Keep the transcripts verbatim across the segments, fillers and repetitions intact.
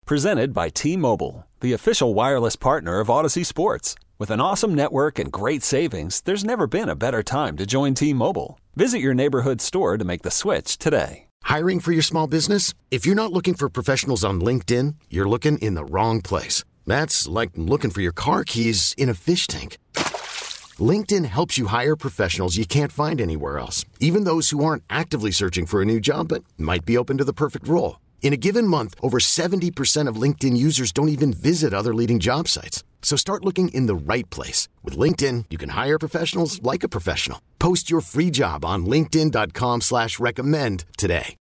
Presented by T-Mobile, the official wireless partner of Odyssey Sports. With an awesome network and great savings, there's never been a better time to join T-Mobile. Visit your neighborhood store to make the switch today. Hiring for your small business? If you're not looking for professionals on LinkedIn, you're looking in the wrong place. That's like looking for your car keys in a fish tank. LinkedIn helps you hire professionals you can't find anywhere else, even those who aren't actively searching for a new job but might be open to the perfect role. In a given month, over seventy percent of LinkedIn users don't even visit other leading job sites. So start looking in the right place. With LinkedIn, you can hire professionals like a professional. Post your free job on linkedin.com slash recommend today.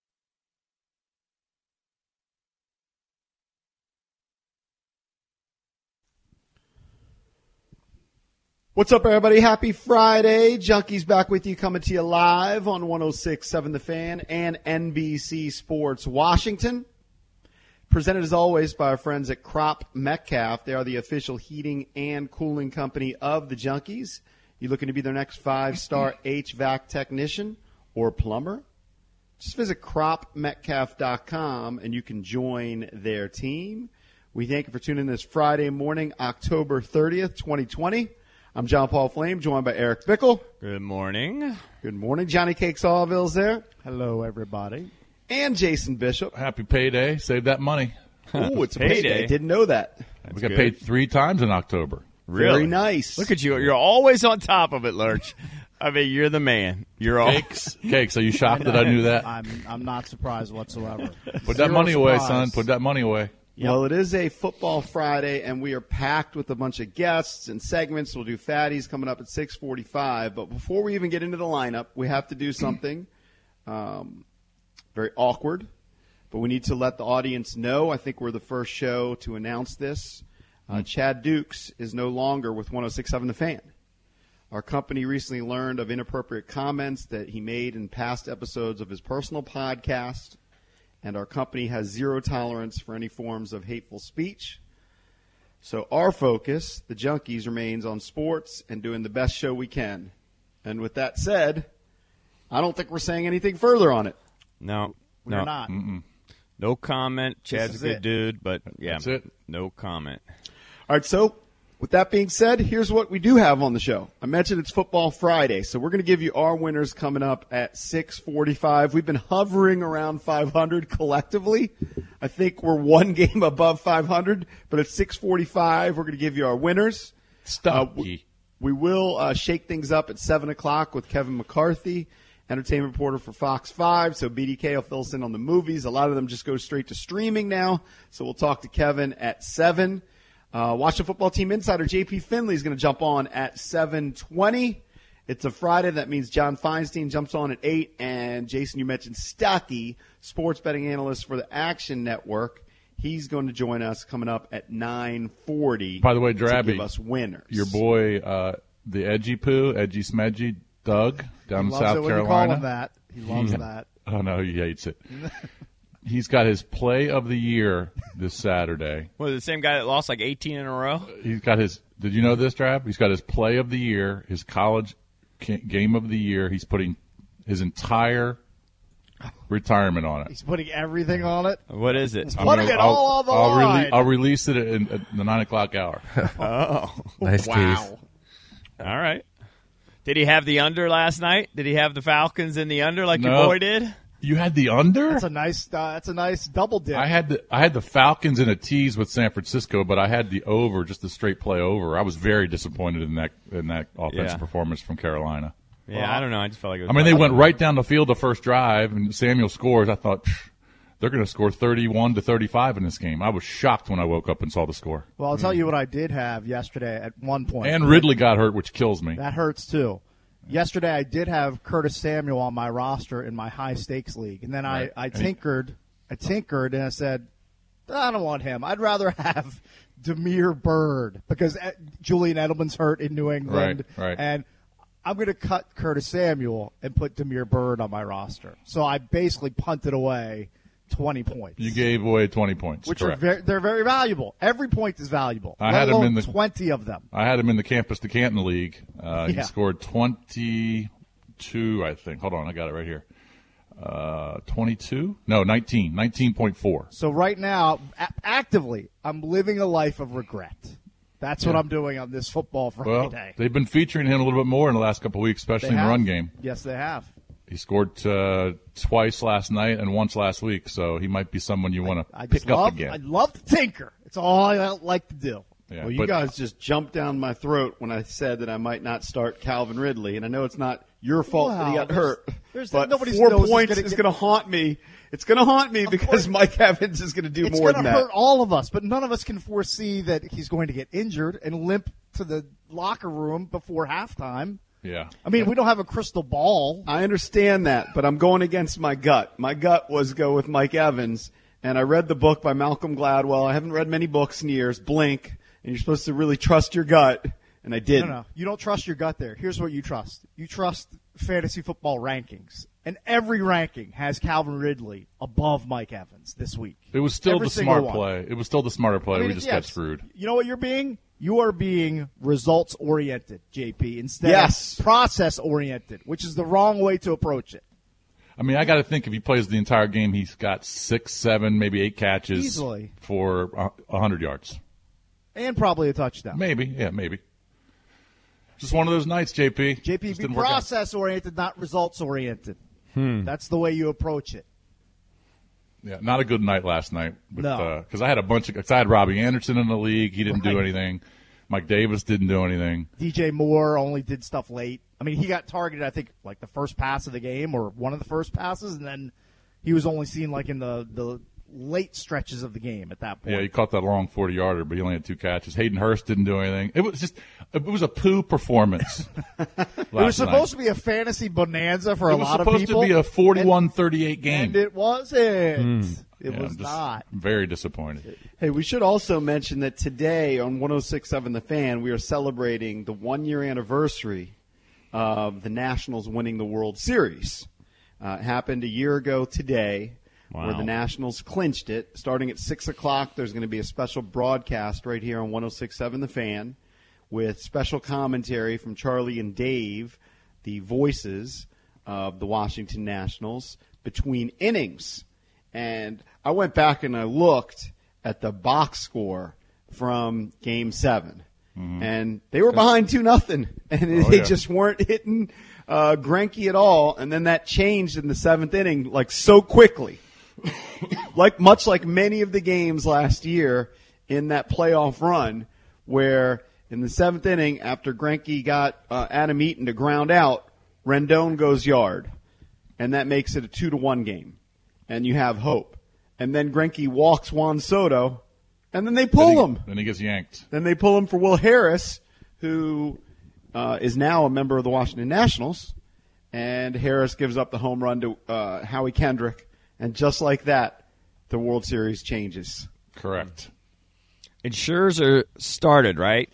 What's up, everybody? Happy Friday. Junkies back with you, coming to you live on one oh six point seven The Fan and N B C Sports Washington. Presented, as always, by our friends at Crop Metcalf. They are the official heating and cooling company of the Junkies. You looking to be their next five-star H V A C technician or plumber? Just visit crop metcalf dot com, and you can join their team. We thank you for tuning in this Friday morning, October thirtieth, twenty twenty. I'm John Paul Flame, joined by Eric Bickle. Good morning. Good morning. Johnny Cake Sawville's there. Hello, everybody. And Jason Bishop. Happy payday. Save that money. Oh, it's a payday. payday. Didn't know that. That's we got good. Paid three times in October. Really? Very nice. Look at you. You're always on top of it, Lurch. I mean, you're the man. You're all Cakes. Cakes. Are you shocked I that I knew that? I'm I'm not surprised whatsoever. Put that money surprise. away, son. Put that money away. Yep. Well, it is a football Friday, and we are packed with a bunch of guests and segments. We'll do Fatties coming up at six forty-five. But before we even get into the lineup, we have to do something um, very awkward. But we need to let the audience know. I think we're the first show to announce this. Uh, Chad Dukes is no longer with one oh six point seven The Fan. Our company recently learned of inappropriate comments that he made in past episodes of his personal podcast. And our company has zero tolerance for any forms of hateful speech. So our focus, the Junkies, remains on sports and doing the best show we can. And with that said, I don't think we're saying anything further on it. No, we're no. not. Mm-mm. No comment. Chad's a good it. dude, but yeah, That's it. No comment. All right, so with that being said, here's what we do have on the show. I mentioned it's Football Friday, so we're going to give you our winners coming up at six forty-five. We've been hovering around five hundred collectively. I think we're one game above five hundred, but at six forty-five, we're going to give you our winners. Stop. Uh, we, we will uh, shake things up at seven o'clock with Kevin McCarthy, entertainment reporter for Fox five. So B D K will fill us in on the movies. A lot of them just go straight to streaming now, so we'll talk to Kevin at seven. Uh, Washington Football Team insider J P Finley is going to jump on at seven twenty. It's a Friday. That means John Feinstein jumps on at eight. And, Jason, you mentioned Stuckey, sports betting analyst for the Action Network. He's going to join us coming up at nine forty. By the way, to Drabby, give us winners. Your boy, uh, the Edgy Poo, Edgy Smedgy, Doug, down in He loves South it when Carolina. you call him that. He loves He- that. Oh, no, he hates it. He's got his play of the year this Saturday. Was it the same guy that lost like eighteen in a row? He's got his – did you know this, Drab? He's got his play of the year, his college ca- game of the year. He's putting his entire retirement on it. He's putting everything on it. What is it? I'm putting gonna- it all on the I'll line. Rele- I'll release it in, at the nine o'clock hour. Oh, Nice Wow. tease. all right. Did he have the under last night? Did he have the Falcons in the under like No. your boy did? You had the under? That's a nice. Uh, that's a nice double dip. I had the I had the Falcons in a tease with San Francisco, but I had the over, just the straight play over. I was very disappointed in that in that offensive Yeah. performance from Carolina. Yeah, Well, I don't know. I just felt like it was I mean, they went right down the field the first drive, and Samuel scores. I thought pff, they're going to score thirty-one to thirty-five in this game. I was shocked when I woke up and saw the score. well, I'll tell you what I did have yesterday at one point. And Ridley got hurt, which kills me. That hurts too. Yesterday I did have Curtis Samuel on my roster in my high stakes league, and then Right. I, I tinkered, I tinkered, and I said, I don't want him. I'd rather have Damiere Byrd because uh, Julian Edelman's hurt in New England, Right, right. and I'm going to cut Curtis Samuel and put Damiere Byrd on my roster. So I basically punted away twenty points. You gave away twenty points, which correct. are very, they're very valuable. Every point is valuable. I let had him alone in the- twenty of them. I had him in the Campus to Canton League. Uh, Yeah. He scored twenty-two, I think. Hold on, I got it right here. Uh, twenty-two? No, nineteen. nineteen point four. So right now, a- actively, I'm living a life of regret. That's what Yeah. I'm doing on this football Well, Friday. they've been featuring him a little bit more in the last couple of weeks, especially They in the have? run game. Yes, they have. He scored uh, twice last night and once last week, so he might be someone you want I to just pick love, up again. I love to tinker. It's all I like to do. Yeah, Well, you but- guys just jumped down my throat when I said that I might not start Calvin Ridley, and I know it's not your fault that he Well, got there's- hurt. there's- but nobody four knows he's points gonna is get- going to haunt me. It's going to haunt me because course. Mike Evans is going to do It's more going than to that. hurt all of us, but none of us can foresee that he's going to get injured and limp to the locker room before halftime. Yeah. I mean, we don't have a crystal ball. I understand that, but I'm going against my gut. My gut was go with Mike Evans, and I read the book by Malcolm Gladwell. I haven't read many books in years, Blink, and you're supposed to really trust your gut, and I didn't. No, no, you don't trust your gut there. Here's what you trust. You trust fantasy football rankings. And every ranking has Calvin Ridley above Mike Evans this week. It was still Every the single smart one. play. It was still the smarter play. I mean, we just yeah, got screwed. You know what you're being? You are being results-oriented, J P, instead Yes. of process-oriented, which is the wrong way to approach it. I mean, I got to think if he plays the entire game, he's got six, seven, maybe eight catches Easily. for a one hundred yards. And probably a touchdown. Maybe. Yeah, maybe. Just one of those nights, J P. J P, Just be didn't work out. process-oriented, not results-oriented. Hmm. That's the way you approach it. Yeah, not a good night last night. No. Because I had a bunch of – cause I had Robbie Anderson in the league. He didn't do Right. anything. Mike Davis didn't do anything. D J Moore only did stuff late. I mean, he got targeted, I think, like the first pass of the game or one of the first passes, and then he was only seen like in the, the late stretches of the game at that point. Yeah, he caught that long forty-yarder, but he only had two catches. Hayden Hurst didn't do anything. It was just – it was a poo performance. It was supposed to be a fantasy bonanza for a It was lot of supposed people. to be a forty-one thirty-eight game. And it wasn't. Hmm. It Yeah, was I'm just not. Very disappointed. Hey, we should also mention that today on one oh six point seven The Fan, we are celebrating the one-year anniversary of the Nationals winning the World Series. Uh, it happened a year ago today where Wow. the Nationals clinched it. Starting at six o'clock, there's going to be a special broadcast right here on one oh six point seven The Fan with special commentary from Charlie and Dave, the voices of the Washington Nationals, between innings. And I went back and I looked at the box score from Game Seven, mm-hmm. and they were behind two nothing, and Oh, they yeah. just weren't hitting uh, Greinke at all. And then that changed in the seventh inning, like so quickly, like much like many of the games last year in that playoff run, where in the seventh inning, after Greinke got uh, Adam Eaton to ground out, Rendon goes yard, and that makes it a two to one game. And you have hope. And then Greinke walks Juan Soto, and then they pull Then he, him. Then he gets yanked. Then they pull him for Will Harris, who uh, is now a member of the Washington Nationals. And Harris gives up the home run to uh, Howie Kendrick. And just like that, the World Series changes. Correct. And Scherzer started, right?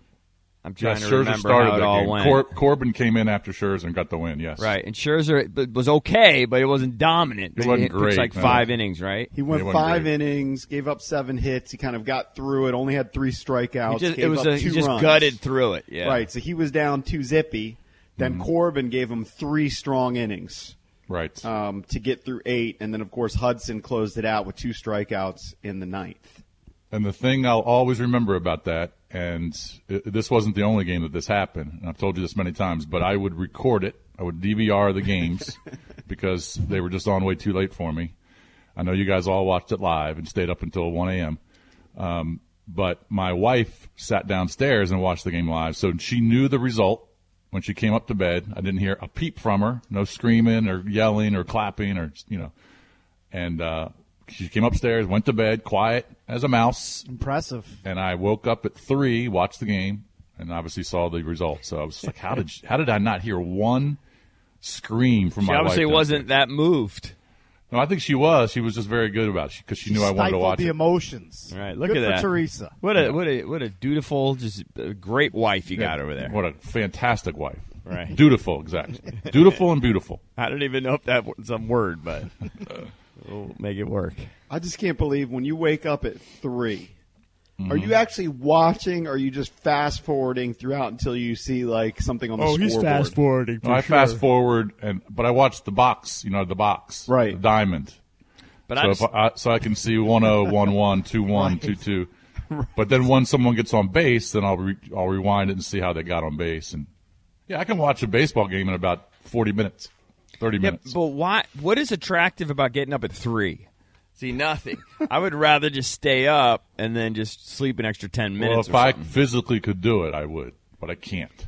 I'm trying Yes, to Scherzer remember started how it that all game. went. Cor- Corbin came in after Scherzer and got the win, yes. Right, and Scherzer b- was okay, but it wasn't dominant. It wasn't He pitched great, like no. five innings, right? He went He wasn't five great. innings, gave up seven hits. He kind of got through it, only had three strikeouts. He just, gave it was up a, he two just runs. gutted through it. Yeah, Right, so he was down two zippy. Then Mm-hmm. Corbin gave him three strong innings Right. um, to get through eight. And then, of course, Hudson closed it out with two strikeouts in the ninth. And the thing I'll always remember about that, and it, this wasn't the only game that this happened, and I've told you this many times, but I would record it. I would D V R the games because they were just on way too late for me. I know you guys all watched it live and stayed up until one a.m. Um, but my wife sat downstairs and watched the game live, so she knew the result when she came up to bed. I didn't hear a peep from her, no screaming or yelling or clapping or, you know, and uh, she came upstairs, went to bed, quiet as a mouse. Impressive. And I woke up at three, watched the game, and obviously saw the result. So I was like, "How did how did I not hear one scream from she my wife?" obviously wasn't downstairs? that moved. No, I think she was. She was just very good about it because she, She knew I wanted to stifled watch the it. emotions. All right, look Good at for that, Teresa. What a what a what a dutiful, just a great wife you got over there. What a fantastic wife! Right. Dutiful, exactly. Dutiful and beautiful. I don't even know if that was some word, but we'll make it work. I just can't believe when you wake up at three Are you actually watching, or are you just fast forwarding throughout until you see like something on the Oh, scoreboard? he's fast forwarding. No, I fast forward, and but I watch the box. You know, the box, Right. The diamond. But So I if just, I, so I can see one oh, one one, two one, two two. But then when someone gets on base, then I'll re, I'll rewind it and see how they got on base. And yeah, I can watch a baseball game in about forty minutes, thirty yeah, minutes. but why? What is attractive about getting up at three? See, nothing. I would rather just stay up and then just sleep an extra ten Well, minutes. if or I something. physically could do it, I would, but I can't.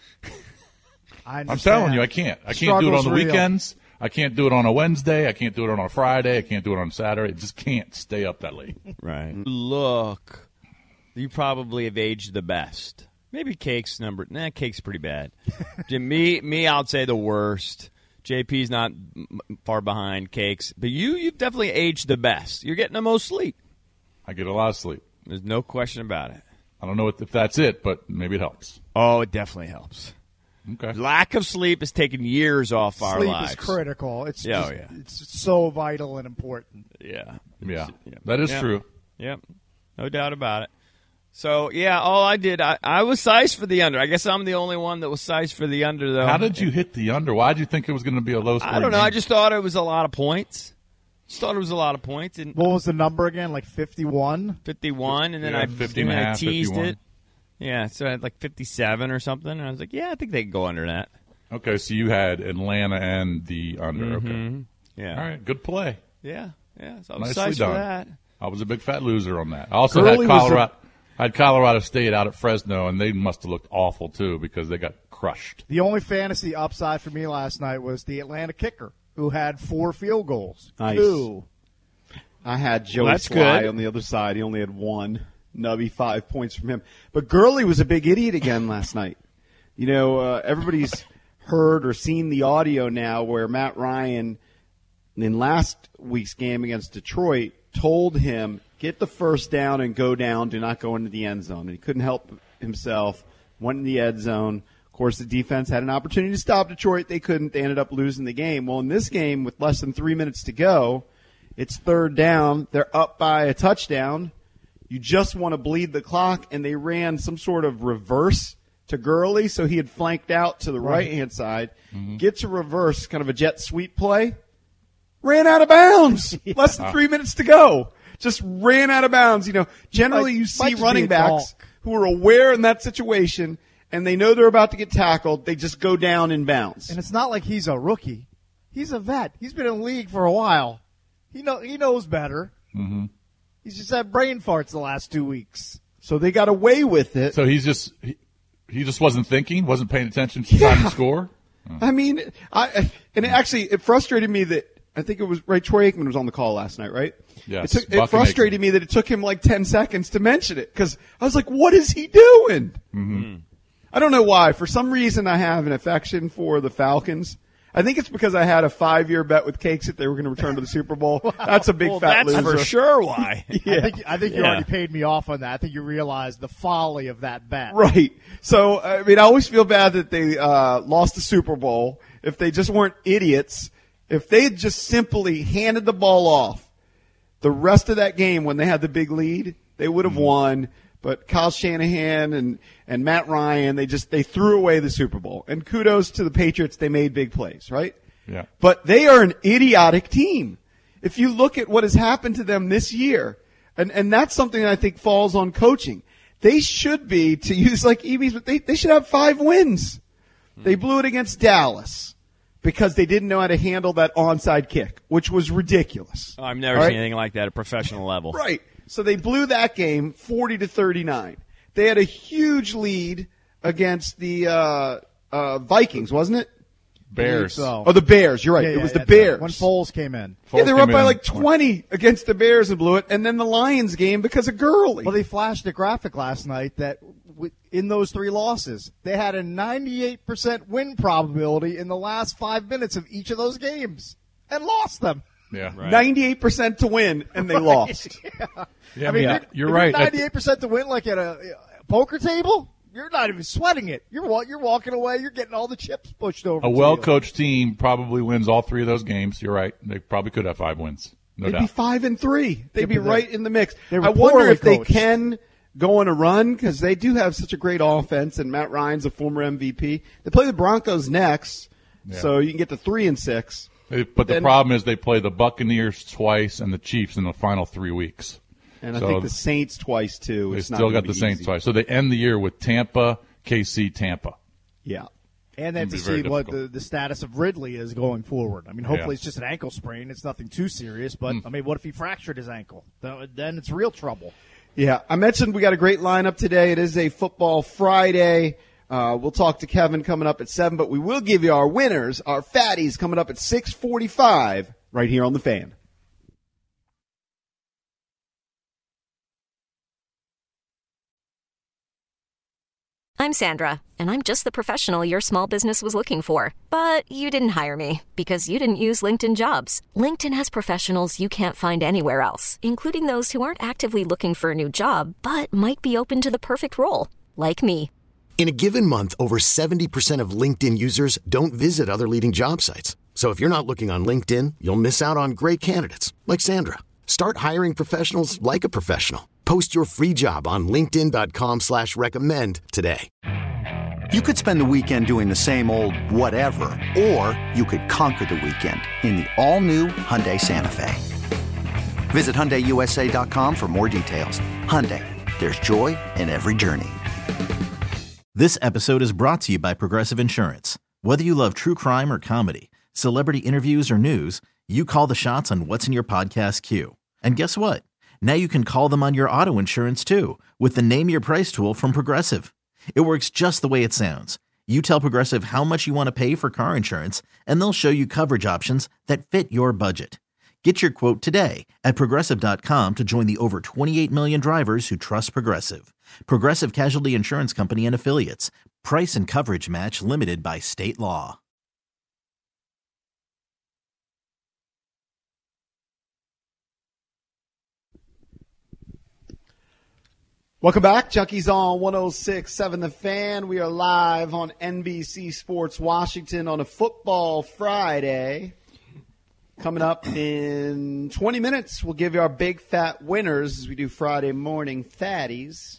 I I'm understand. telling you, I can't. I can't do it on Struggle's the real. weekends. I can't do it on a Wednesday. I can't do it on a Friday. I can't do it on Saturday. I just can't stay up that late. Right. Look, you probably have aged the best. Maybe Cake's number. Nah, Cake's pretty bad. Jim, me, me, I'd say the worst. J P's not m- far behind Cakes, but you, you've definitely aged the best. You're getting the most sleep. I get a lot of sleep. There's no question about it. I don't know if that's it, but maybe it helps. Oh, it definitely helps. Okay. Lack of sleep has taken years off our Sleep lives. is critical. It's Yeah, just, oh, yeah. it's so vital and important. Yeah. Yeah, Yeah. that is Yeah. true. Yep. No doubt about it. So, yeah, all I did, I, I was sized for the under. I guess I'm the only one that was sized for the under, though. How did you hit the under? Why did you think it was going to be a low score? I don't know. I just thought it was a lot of points. Just thought it was a lot of points. And What was the number again? Like fifty-one? fifty-one, and then Yeah, I, fifty and and a then I half, teased fifty-one. it. Yeah, so I had like fifty-seven or something, and I was like, yeah, I think they can go under that. Okay, so you had Atlanta and the under. Okay. Yeah. All right, good play. Yeah, yeah. So I was Nicely sized done. for that. I was a big fat loser on that. I also Gurley had was Colorado. I had Colorado State out at Fresno, and they must have looked awful too because they got crushed. The only fantasy upside for me last night was the Atlanta kicker, who had four field goals. Nice. Two. I had Joey Well, that's Sly good. on the other side. He only had one. Nubby, five points from him. But Gurley was a big idiot again last night. You know, uh, everybody's heard or seen the audio now where Matt Ryan, in last week's game against Detroit, told him, get the first down and go down, do not go into the end zone. And he couldn't help himself, went in the end zone. Of course, the defense had an opportunity to stop Detroit. They couldn't. They ended up losing the game. Well, in this game, with less than three minutes to go, it's third down. They're up by a touchdown. You just want to bleed the clock, and they ran some sort of reverse to Gurley, so he had flanked out to the right-hand side. Gets a reverse, kind of a jet sweep play. Ran out of bounds. Less than three minutes to go. Just ran out of bounds. You know, generally Might- you might see just be running a backs donk. who are aware in that situation, and they know they're about to get tackled. They just go down in bounds. And it's not like he's a rookie. He's a vet. He's been in the league for a while. He know he knows better. Mm-hmm. He's just had brain farts the last two weeks. So they got away with it. So he's just he, he just wasn't thinking, wasn't paying attention to time Yeah. to score. I mean, I and it actually it frustrated me that I think it was right. Troy Aikman was on the call last night, right? Yes, It, took, Buck and it frustrated Aikman. me that it took him like ten seconds to mention it because I was like, "What is he doing?" Mm-hmm. I don't know why. For some reason, I have an affection for the Falcons. I think it's because I had a five-year bet with Cakes that they were going to return to the Super Bowl. That's a big Well, fat that's loser. for sure why. Yeah. I think I think you Yeah. already paid me off on that. I think you realize the folly of that bet. Right. So, I mean, I always feel bad that they uh, lost the Super Bowl. If they just weren't idiots, if they had just simply handed the ball off the rest of that game when they had the big lead, they would have won. But Kyle Shanahan and, and Matt Ryan, they just they threw away the Super Bowl. And kudos to the Patriots, they made big plays, right? Yeah. But they are an idiotic team. If you look at what has happened to them this year, and, and that's something that I think falls on coaching. They should be, to use like E B's, but they, they should have five wins. They blew it against Dallas because they didn't know how to handle that onside kick, which was ridiculous. I've never All seen right? anything like that at a professional level. Right. So they blew that game forty to thirty-nine. They had a huge lead against the uh, uh, Vikings, wasn't it? Bears. So. Oh, the Bears. You're right. Yeah, it yeah, was the that's right. Bears. When Foles came in. Yeah, they Foles were up came by in. like twenty against the Bears and blew it, and then the Lions game because of Gurley. Well, they flashed a graphic last night that w- in those three losses, they had a ninety-eight percent win probability in the last five minutes of each of those games and lost them. Yeah. ninety-eight percent to win, and they lost. Yeah, I mean, yeah, if you're if right. At- ninety-eight percent to win, like at a, a poker table, you're not even sweating it. You're wa- you're walking away. You're getting all the chips pushed over. A to you. well-coached team probably wins all three of those games. You're right. They probably could have five wins. No They'd doubt. be five and three. They'd Yeah, be but they- right in the mix. they were I wonder poorly if they coached. can go on a run because they do have such a great offense, and Matt Ryan's a former M V P. They play the Broncos next, yeah. so you can get to three and six. But the then, problem is they play the Buccaneers twice and the Chiefs in the final three weeks. And so I think the Saints twice, too. They it's still not got the easy. Saints twice. So they end the year with Tampa, K C, Tampa. Yeah. And then to see what the, the status of Ridley is going forward. I mean, hopefully yeah. it's just an ankle sprain. It's nothing too serious. But, mm. I mean, what if he fractured his ankle? Then it's real trouble. Yeah. I mentioned we got a great lineup today. It is a Football Friday. Uh, we'll talk to Kevin coming up at seven, but we will give you our winners, our fatties, coming up at six forty-five right here on The Fan. I'm Sandra, and I'm just the professional your small business was looking for. But you didn't hire me because you didn't use LinkedIn Jobs. LinkedIn has professionals you can't find anywhere else, including those who aren't actively looking for a new job, but might be open to the perfect role, like me. In a given month, over seventy percent of LinkedIn users don't visit other leading job sites. So if you're not looking on LinkedIn, you'll miss out on great candidates like Sandra. Start hiring professionals like a professional. Post your free job on linkedin dot com slash recommend today. You could spend the weekend doing the same old whatever, or you could conquer the weekend in the all-new Hyundai Santa Fe. Visit Hyundai U S A dot com for more details. Hyundai, there's joy in every journey. This episode is brought to you by Progressive Insurance. Whether you love true crime or comedy, celebrity interviews or news, you call the shots on what's in your podcast queue. And guess what? Now you can call them on your auto insurance too with the Name Your Price tool from Progressive. It works just the way it sounds. You tell Progressive how much you want to pay for car insurance, and they'll show you coverage options that fit your budget. Get your quote today at Progressive dot com to join the over twenty-eight million drivers who trust Progressive. Progressive Casualty Insurance Company and Affiliates. Price and coverage match limited by state law. Welcome back. Junkies on one oh six point seven The Fan. We are live on N B C Sports Washington on a Football Friday. Coming up in twenty minutes, we'll give you our big fat winners as we do Friday morning fatties.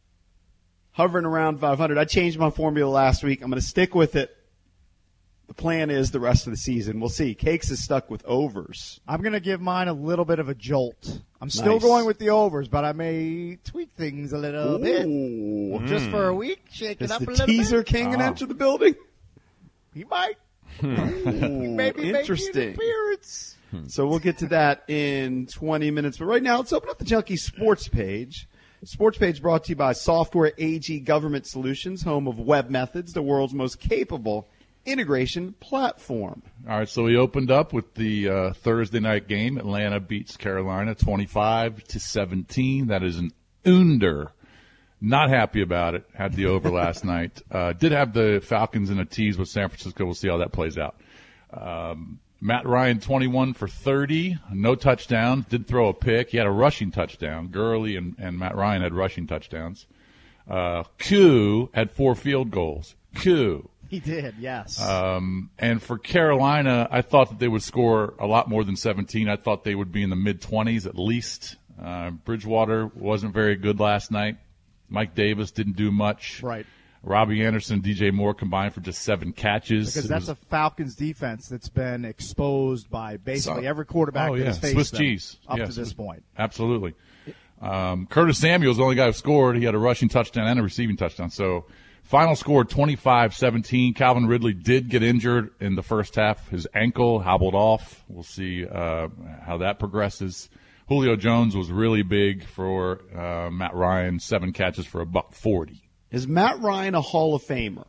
Hovering around five hundred. I changed my formula last week. I'm going to stick with it. The plan is the rest of the season. We'll see. Cakes is stuck with overs. I'm going to give mine a little bit of a jolt. I'm still nice. going with the overs, but I may tweak things a little Ooh. bit. Just for a week, shake is it up a the little bit. teaser king and oh. enter the building? He might. Ooh, Maybe interesting. make an appearance. So we'll get to that in twenty minutes. But right now, let's open up the Junkie Sports page. Sports page brought to you by Software A G Government Solutions, home of Web Methods, the world's most capable integration platform. All right, so we opened up with the uh, Thursday night game. Atlanta beats Carolina twenty-five to seventeen. That is an under. Not happy about it. Had the over last night. Uh, did have the Falcons in a tease with San Francisco. We'll see how that plays out. Um, Matt Ryan, twenty-one for thirty, no touchdowns. Did throw a pick. He had a rushing touchdown. Gurley and, and Matt Ryan had rushing touchdowns. Uh, Q had four field goals. Q. He did, yes. Um, and for Carolina, I thought that they would score a lot more than seventeen. I thought they would be in the mid-twenties at least. Uh, Bridgewater wasn't very good last night. Mike Davis didn't do much. Right. Robbie Anderson, D J Moore combined for just seven catches. Because that's was, a Falcons defense that's been exposed by basically so, every quarterback oh, that yeah. has faced Swiss them cheese. up yeah, to Swiss, this point. Absolutely. Um, Curtis Samuel's the only guy who scored. He had a rushing touchdown and a receiving touchdown. So final score twenty-five seventeen. Calvin Ridley did get injured in the first half. His ankle hobbled off. We'll see uh, how that progresses. Julio Jones was really big for uh, Matt Ryan, seven catches for a buck forty. Is Matt Ryan a Hall of Famer?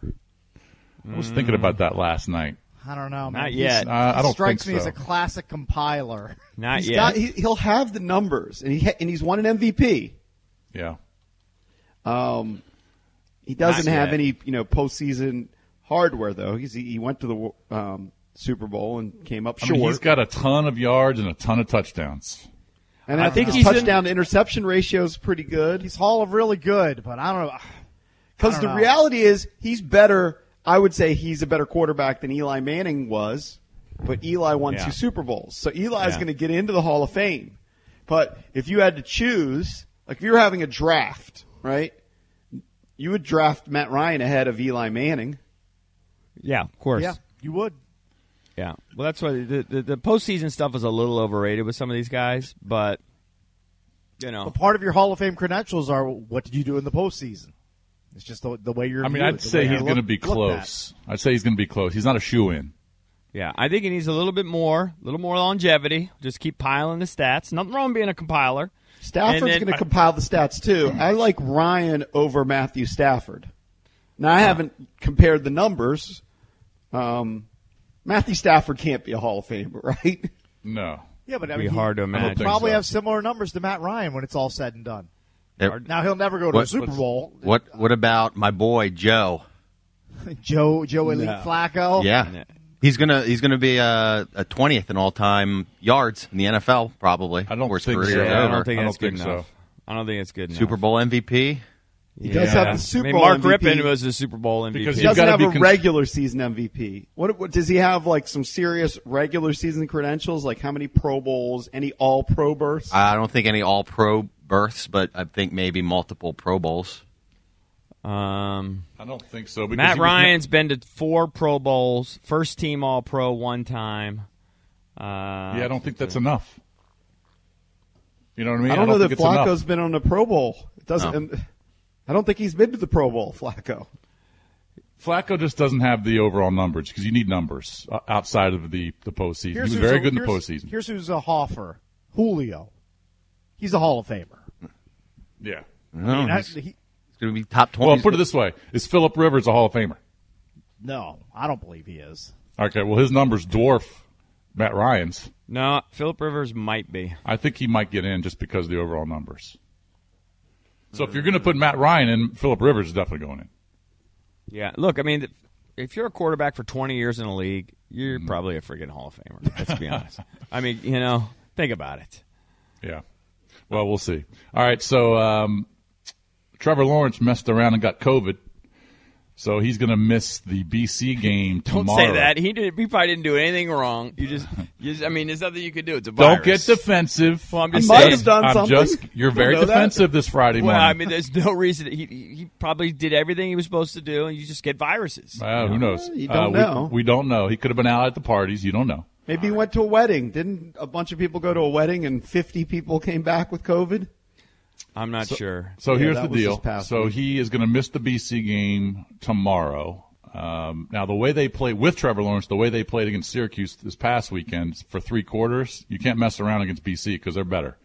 I was thinking about that last night. I don't know. Not man. yet. Uh, I don't strikes think me so. as a classic compiler. Not He's yet. got, he, he'll have the numbers, and he ha- and he's won an M V P. Yeah. Um, he doesn't Not have yet. any, you know, postseason hardware though. He's, he went to the um, Super Bowl and came up I short. mean, he's got a ton of yards and a ton of touchdowns. and I, I think think his he's touchdown to interception ratio is pretty good. He's Hall of really good, but I don't know. Because the know. reality is he's better. I would say he's a better quarterback than Eli Manning was, but Eli won Yeah. two Super Bowls. So Eli's Yeah. going to get into the Hall of Fame. But if you had to choose, like if you were having a draft, right? You would draft Matt Ryan ahead of Eli Manning. Yeah, of course. Yeah, you would. Yeah. Well, that's why the, the, the postseason stuff is a little overrated with some of these guys, but, you know. But part of your Hall of Fame credentials are what did you do in the postseason? It's just the, the way you're I mean, viewed, I'd the say way he's you're going to look- be looked at. close. I'd say he's going to be close. He's not a shoe-in. Yeah, I think he needs a little bit more, a little more longevity. Just keep piling the stats. Nothing wrong with being a compiler. Stafford's And then- going to compile the stats too. I like Ryan over Matthew Stafford. Now I haven't compared the numbers. Um, Matthew Stafford can't be a Hall of Famer, right? No. Yeah, but I Be mean, he- hard to I don't imagine. think probably so. have similar numbers to Matt Ryan when it's all said and done. It- Now he'll never go to What- a Super Bowl. What What about my boy Joe? Joe Joe Elite No. Flacco. Yeah, he's gonna he's gonna be a, a twentieth in all time yards in the N F L probably. I don't before his think career so. is Yeah, I over. don't think I that's don't good think enough. so. I don't think it's good enough. Super Bowl M V P. He does have the Super I mean, Bowl Mark M V P. Rippon was the Super Bowl M V P. Because He You've doesn't gotta have be a cons- regular season M V P. What, what does he have? Like some serious regular season credentials? Like how many Pro Bowls? Any All Pro berths? I don't think any All Pro berths, but I think maybe multiple Pro Bowls. Um, I don't think so. Because Matt he was Ryan's been to four Pro Bowls, first team All Pro one time. Uh, yeah, I don't think that's enough. You know what I mean? I don't know that think it's enough. Flacco's been on a Pro Bowl. It doesn't. No. and I don't think he's been to the Pro Bowl, Flacco. Flacco just doesn't have the overall numbers because you need numbers uh, outside of the, the postseason. Here's he was who's very a- good in the here's- postseason. Here's who's a Hoffer. Julio. He's a Hall of Famer. Yeah. No, I mean, I- he's, he- he's going to be top twenty. Well, put it this way: is Phillip Rivers a Hall of Famer? no, I don't believe he is. Okay. Well, his numbers dwarf Matt Ryan's. No, Philip Rivers might be. I think he might get in just because of the overall numbers. So if you're going to put Matt Ryan in, Phillip Rivers is definitely going in. Yeah, look, I mean, if you're a quarterback for twenty years in the league, you're Mm-hmm. probably a friggin' Hall of Famer. Let's be honest. I mean, you know, think about it. Yeah. Well, we'll see. All right. So um, Trevor Lawrence messed around and got COVID. So he's going to miss the B C game Don't tomorrow. say that. He did. He probably didn't do anything wrong. You just, you just I mean, there's nothing you can do. It's a virus. Don't get defensive. Well, I'm He just might saying. have done I'm something. just. You're You very don't know that? defensive this Friday Well, morning. I mean, there's no reason. He he probably did everything he was supposed to do, and you just get viruses. Well, who knows? You don't Uh, know. We, we don't know. He could have been out at the parties. You don't know. Maybe he went to a wedding. Didn't a bunch of people go to a wedding and fifty people came back with COVID? I'm not sure. So Yeah, here's that the was deal. this past So week. he is going to miss the B C game tomorrow. Um, now, the way they play with Trevor Lawrence, the way they played against Syracuse this past weekend for three quarters, you can't mess around against B C because they're better.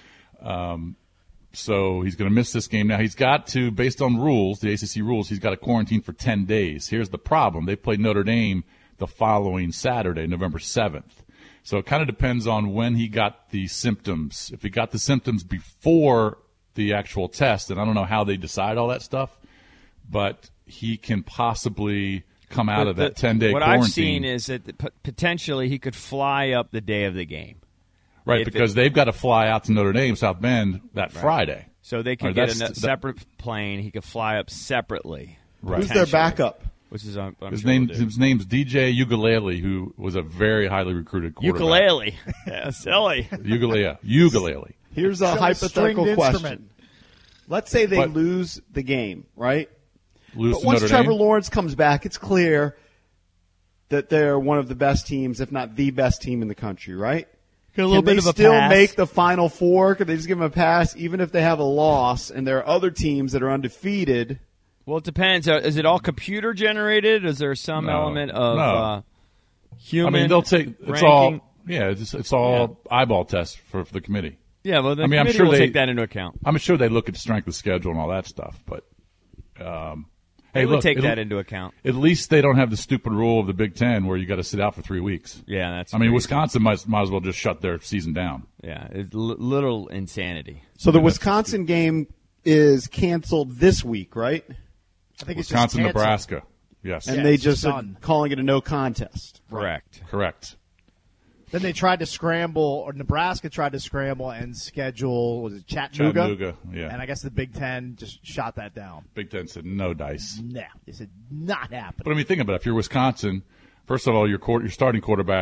Um, so he's going to miss this game. Now, he's got to, based on rules, the A C C rules, he's got to quarantine for ten days. Here's the problem. They play Notre Dame the following Saturday, November seventh. So it kind of depends on when he got the symptoms. If he got the symptoms before the actual test, and I don't know how they decide all that stuff, but he can possibly come out But of that the- ten-day What quarantine. I've seen is that the, p- potentially he could fly up the day of the game. Right, if because it- they've got to fly out to Notre Dame, South Bend, that Friday. So they Or could get that's- a that- separate plane. He could fly up separately. Right. Who's their potentially, backup? Which is um, I'm His sure name, we'll do. his name's D J Ukulele, who was a very highly recruited quarterback. Ukulele. Yeah, silly. Ukulele. Ukulele. Here's a Some hypothetical stringed question. instrument. Let's say they But- lose the game, right? Lose But to once Notre Trevor Dame. Lawrence comes back, it's clear that they're one of the best teams, if not the best team in the country, right? Get a little Can bit they of a still pass. make the Final Four? Could they just give them a pass, even if they have a loss, and there are other teams that are undefeated? Well, it depends. Uh, Is it all computer generated? Is there some No. element of No. uh, human? I mean, they'll take it's ranking? all. Yeah, it's, it's all eyeball tests for, for the committee. Yeah, well, the I mean, I'm committee sure will they- take that into account. I'm sure they look at strength of schedule and all that stuff, but um, hey, They would look, take it'll- that into account. At least they don't have the stupid rule of the Big Ten where you got to sit out for three weeks. Yeah, that's. I mean, crazy. Wisconsin might, might as well just shut their season down. Yeah, it's li- little insanity. So the Yeah, that's Wisconsin game is canceled this week, right? I think it's Wisconsin, just canceled. Nebraska. Yes, And Yeah, they it's just just are done. calling it a no contest. Correct. correct. Then they tried to scramble, or Nebraska tried to scramble and schedule, was it Chattanooga? Chattanooga, yeah. And I guess the Big Ten just shot that down. Big Ten said no dice. Nah, they said not happening. But I mean, think about it. If you're Wisconsin, first of all, your quarter, your starting quarterback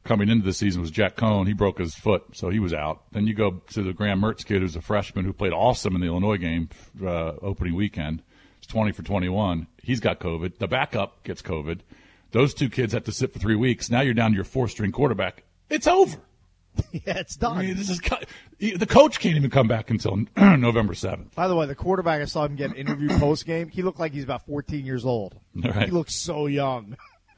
coming into the season was Jack Cohn. He broke his foot, so he was out. Then you go to the Graham Mertz kid, who's a freshman who played awesome in the Illinois game uh, opening weekend. He's twenty for twenty-one. He's got COVID. The backup gets COVID. Those two kids have to sit for three weeks. Now you're down to your four-string quarterback. It's over. Yeah, it's done. I mean, this is the coach can't even come back until November seventh. By the way, the quarterback, I saw him get interviewed post-game. He looked like he's about fourteen years old. Right. He looks so young.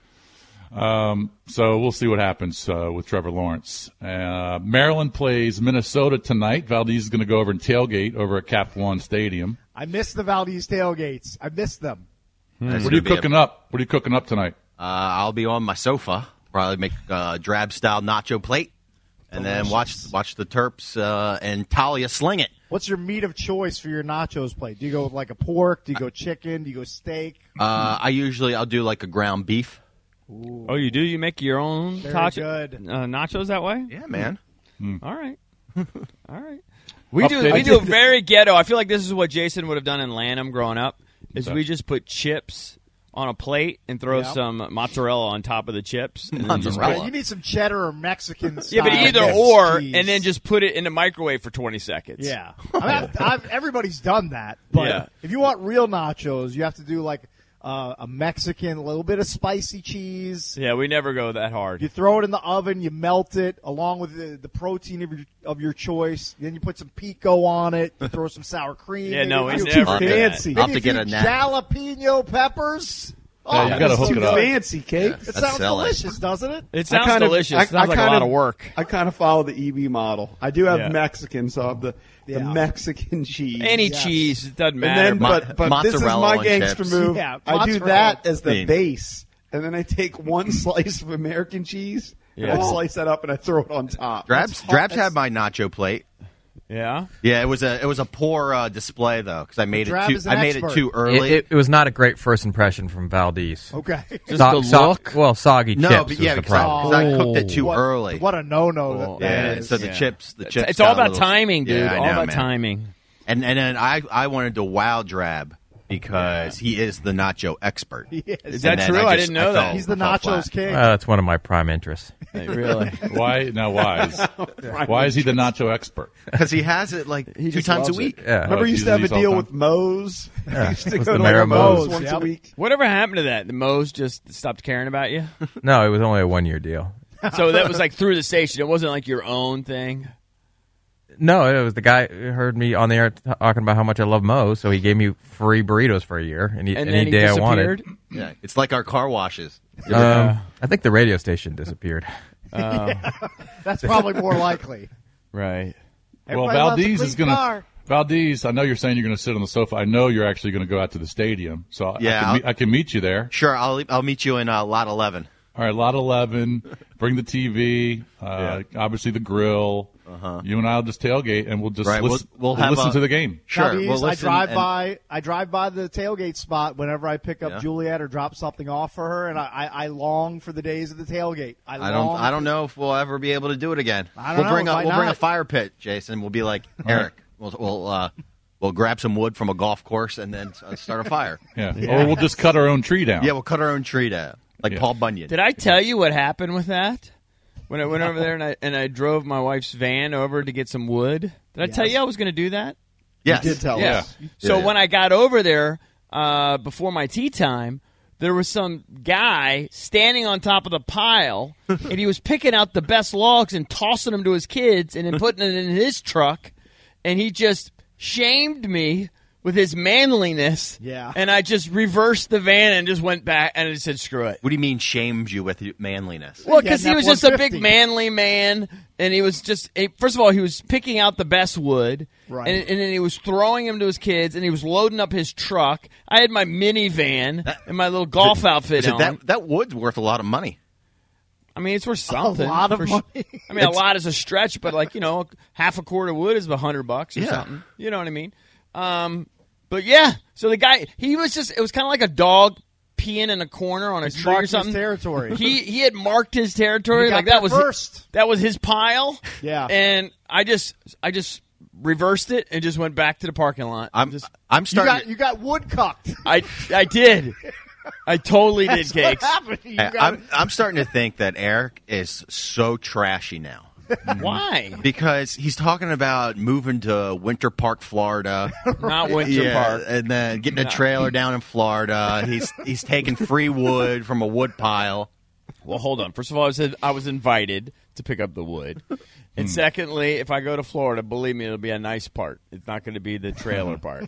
Um, so we'll see what happens uh, with Trevor Lawrence. Uh, Maryland plays Minnesota tonight. Valdez is going to go over and tailgate over at Cap One Stadium. I miss the Valdez tailgates. I miss them. Hmm. What are you cooking a- up? What are you cooking up tonight? Uh, I'll be on my sofa. Probably make a drab-style nacho plate. And Delicious. then watch watch the Terps uh, and Talia sling it. What's your meat of choice for your nachos plate? Do you go with like a pork? Do you go chicken? Do you go steak? Uh, I usually I'll do like a ground beef. Ooh. Oh, you do? You make your own Very tacho- good. Uh, nachos that way? Yeah, man. Mm. All right. All right. We do Update. we do very ghetto. I feel like this is what Jason would have done in Lanham growing up, is Okay. we just put chips on a plate and throw Yep. some mozzarella on top of the chips. And then just Mozzarella. Yeah, you need some cheddar or Mexican Yeah, but style either cheese. or, and then just put it in the microwave for twenty seconds. Yeah. I mean, I've, I've, everybody's done that. But Yeah. if you want real nachos, you have to do like uh, a Mexican, a little bit of spicy cheese. Yeah, we never go that hard. You throw it in the oven, you melt it along with the, the protein of your, of your choice. Then you put some pico on it. You throw some sour cream. Yeah, Maybe no, a it's few- never Too fancy. I'll Maybe have to a get few a nap. jalapeno peppers. Yeah, Oh, you gotta that's hook too it up. good. Fancy cake. It That's sounds selling. delicious, doesn't it? It I sounds kind of- delicious. I- it sounds I like kind a lot of- of work. I kind of follow the E B model. I do have Yeah. Mexican, so I have the, the Yeah. Mexican cheese. Any Yes. cheese, it doesn't and matter. then, Mo- but, but this is mozzarella my on gangster chips. move. Yeah, I do mozzarella. that as the Bean. base, and then I take one slice of American cheese, and I Yeah. slice that up, and I throw it on top. Drabs That's Drabs hot. had my nacho plate. yeah. Yeah, it was a it was a poor uh, display though because I made Drab it is too an I made expert. it too It, early. it, it was not a great first impression from Valdez. Okay. Just So- the so- look. well, soggy no, chips but was yeah, the because I, problem. 'cause I cooked it too what, early. What a no-no that, Oh, that yeah, is. so the Yeah. chips, the It's, chips. it's all got a about little- timing, dude. Yeah, I all know, about man. timing. And and then I I wanted to wow Drab because he is the nacho expert. He is. Is that And then true? I I just- didn't know I that. felt- He's the I felt nachos flat. king. Uh, that's one of my prime interests. Hey, really? Why now? Why is why is he the nacho expert? Because he has it like two just times a loves it. week. Yeah. Remember, Oh, we used to have a he's all deal time. with Moe's. Yeah. We used to It was go the to mayor like of Moe's Moe's. once Yep. a week. Whatever happened to that? The Moe's just stopped caring about you? No, it was only a one-year deal. So that was like through the station. It wasn't like your own thing. No, it was the guy who heard me on the air talking about how much I love Moe's, so he gave me free burritos for a year, any, And any then he day I disappeared. wanted. Yeah, it's like our car washes. Um, I think the radio station disappeared. That's probably more likely. Right. Well, Everybody loves a Valdez clean is going to. car. Valdez, I know you're saying you're going to sit on the sofa. I know you're actually going to go out to the stadium, so I- Yeah, I, can I'll- meet, I can meet you there. Sure, I'll I'll meet you in uh, lot eleven. All right, lot eleven. Bring the T V. Uh, Obviously, the grill. Uh-huh. You and I'll just tailgate, and we'll just Right, listen, we'll- we'll we'll have listen a- to the game. Sure, Valdez, we'll I listen drive and- by. I drive by the tailgate spot whenever I pick up Yeah. Juliet or drop something off for her, and I, I, I long for the days of the tailgate. I, I don't long I don't for- know if we'll ever be able to do it again. I don't we'll know, bring a might we'll bring a not. fire pit, Jason. We'll be like Eric. We'll we'll uh, we'll grab some wood from a golf course and then uh, start a fire. Yeah. Or we'll just cut our own tree down. Yeah, we'll cut our own tree down like Yeah. Paul Bunyan. Did I tell you what happened with that? When I went over there and I and I drove my wife's van over to get some wood. Did I tell you I was going to do that? Yes. You did tell Yeah. us. So Yeah. when I got over there uh, before my tea time, there was some guy standing on top of the pile, and he was picking out the best logs and tossing them to his kids, and then putting it in his truck, and he just shamed me with his manliness. Yeah. And I just reversed the van and just went back and I said, screw it. What do you mean shamed you with your manliness? Well, Yeah, because he F was just a one fifty. big manly man, and he was just he- first of all he was picking out the best wood, Right. and, and then he was throwing them to his kids, and he was loading up his truck. I had my minivan and my little golf outfit I said, on. that that wood's worth a lot of money. I mean, it's worth something. lot of for money. Sure. I mean, a lot is a stretch, but like you know, half a cord of wood is a hundred bucks or Yeah. something. You know what I mean? Um, but yeah, so the guy he was just it was kind of like a dog peeing in a corner on a He's tree or marked his something. territory. He he had marked his territory He got like that there was first. that was his pile. Yeah. and I just I just reversed it and just went back to the parking lot. I'm just I'm You starting. got you got wood cucked. I I did. I totally did, That's what Cakes. happened. You Hey, got- I'm, I'm starting to think that Eric is so trashy now. Why? Because he's talking about moving to Winter Park, Florida. Not Winter yeah, Park. and then getting a trailer down in Florida. He's he's taking free wood from a wood pile. Well, hold on. First of all, I said I was invited to pick up the wood. And secondly, if I go to Florida, believe me, it'll be a nice part. It's not going to be the trailer part.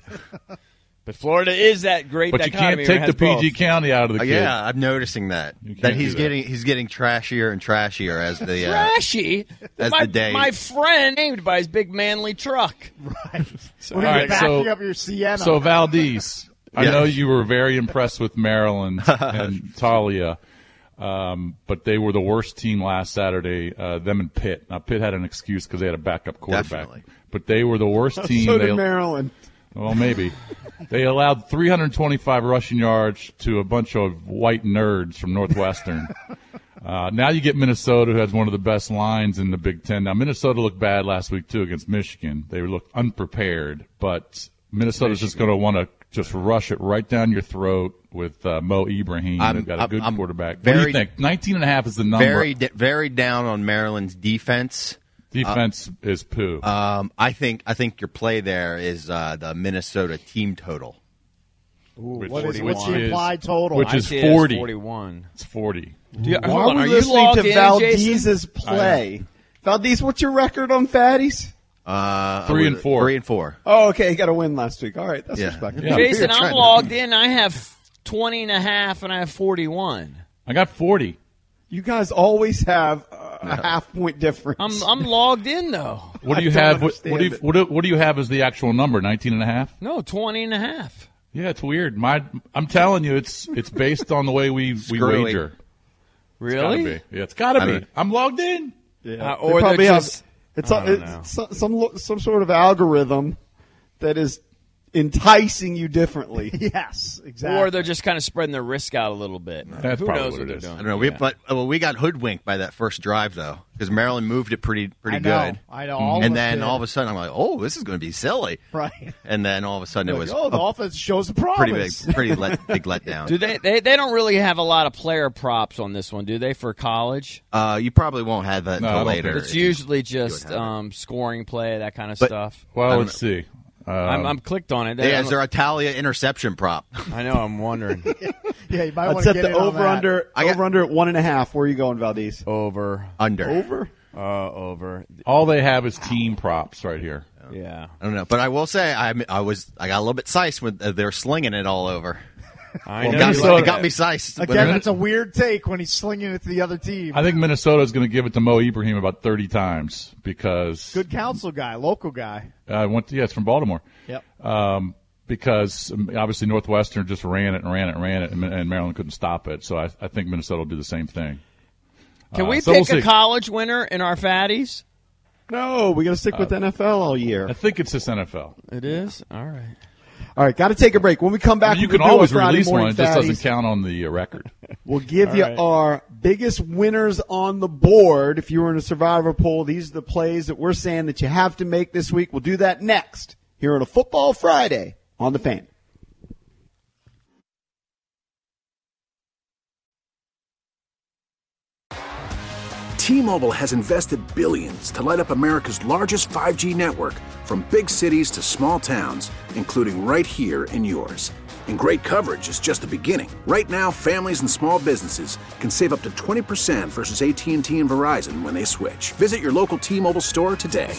But Florida is that great But you dichotomy can't where it take the has P G both. County out of the Uh, kid. yeah, I'm noticing that You can't that he's do that. getting he's getting trashier and trashier as the uh, Trashy. as my, the day- my friend named by his big manly truck. Right. So, When All you're right, backing so- up your Sienna. So Valdez, I Yeah. know you were very impressed with Maryland and Talia, um, but they were the worst team last Saturday. Uh, them and Pitt. Now Pitt had an excuse because they had a backup quarterback, Definitely. but they were the worst team. so they, did Maryland. Well, maybe. They allowed three hundred twenty-five rushing yards to a bunch of white nerds from Northwestern. uh, now you get Minnesota, who has one of the best lines in the Big Ten. Now, Minnesota looked bad last week, too, against Michigan. They looked unprepared, but Minnesota's just going to want to just rush it right down your throat with uh, Mo Ibrahim. I'm- They've got a I'm- good I'm quarterback. What do very- you think? nineteen and a half is the number. very d- very down on Maryland's defense. Defense is poo. Um, I think I think your play there is uh, the Minnesota team total. which, what is- which what's the is- implied total? Which I is see it as forty. forty-one. It's forty. Do you, Why hold are on, we are you listening logged to in, Valdez's Jason? play? Valdez, what's your record on fatties? Uh, Three and with- four. Three and four. Oh, okay, he got a win last week. All right, that's Yeah. respectable. Yeah. Jason, You're I'm trying to- logged in. I have twenty and a half, and I have forty-one. I got forty. You guys always have uh, a half point difference. I'm I'm logged in though. What do you I don't have? What, understand what do you it. what do, what do you have as the actual number? Nineteen and a half? No, twenty and a half. Yeah, it's weird. My, I'm telling you, it's it's based on the way we we Screwy. wager. Really? It's gotta be. Yeah, it's got to I be. mean- I'm logged in. Yeah. Uh, They or probably they're have just- it's, I don't it's know. some, some some sort of algorithm that is enticing you differently. Yes, exactly. Or they're just kind of spreading their risk out a little bit. That's Who probably knows what what it they're is. doing? I don't know. We, Yeah. but uh, well, we got hoodwinked by that first drive though, because Maryland moved it pretty pretty I know. good. I know. All of and us then did. all of a sudden, I'm like, oh, this is going to be silly. Right. And then all of a sudden, it was oh, the a offense shows the pretty promise. big, pretty let, big letdown. Do they, they? They don't really have a lot of player props on this one, do they? For college, Uh, you probably won't have that No, I until don't later. think it's If you- usually just have it. um, scoring play, that kind of But- stuff. Well, I let's see. Uh, I'm, I'm clicked on it. Hey, I'm- is there a Talia interception prop? I know. I'm wondering. Yeah, you might I'd want to set get the in on over that. under I got- over under at one and a half. Where are you going, Valdez? over. Under. Over. Uh, over. all they have is team props right here. Yeah. I don't know, but I will say I I was I got a little bit sized when uh, they're slinging it all over. I It know. got, you me, like it got that. me sized. when Again, they're- that's a weird take when he's slinging it to the other team. I think Minnesota is going to give it to Mo Ibrahim about thirty times because Good counsel guy, local guy. I went. To, yeah, it's from Baltimore. Yep. Um, because um, obviously Northwestern just ran it and ran it and ran it, and, and Maryland couldn't stop it. So I, I think Minnesota will do the same thing. Can Uh, we so pick we'll a see. college winner in our fatties? No, we got to stick with N F L all year. I think it's this N F L. It is. All right. All right, got to take a break. When we come back, I mean, you we'll can do always our Friday release one; morning it just doesn't fatties. count on the uh, record. We'll give you right. our biggest winners on the board. If you were in a survivor poll, these are the plays that we're saying that you have to make this week. We'll do that next here on a Football Friday on The Fan. T-Mobile has invested billions to light up America's largest five G network, from big cities to small towns, including right here in yours. And great coverage is just the beginning. Right now, families and small businesses can save up to twenty percent versus A T and T and Verizon when they switch. Visit your local T-Mobile store today.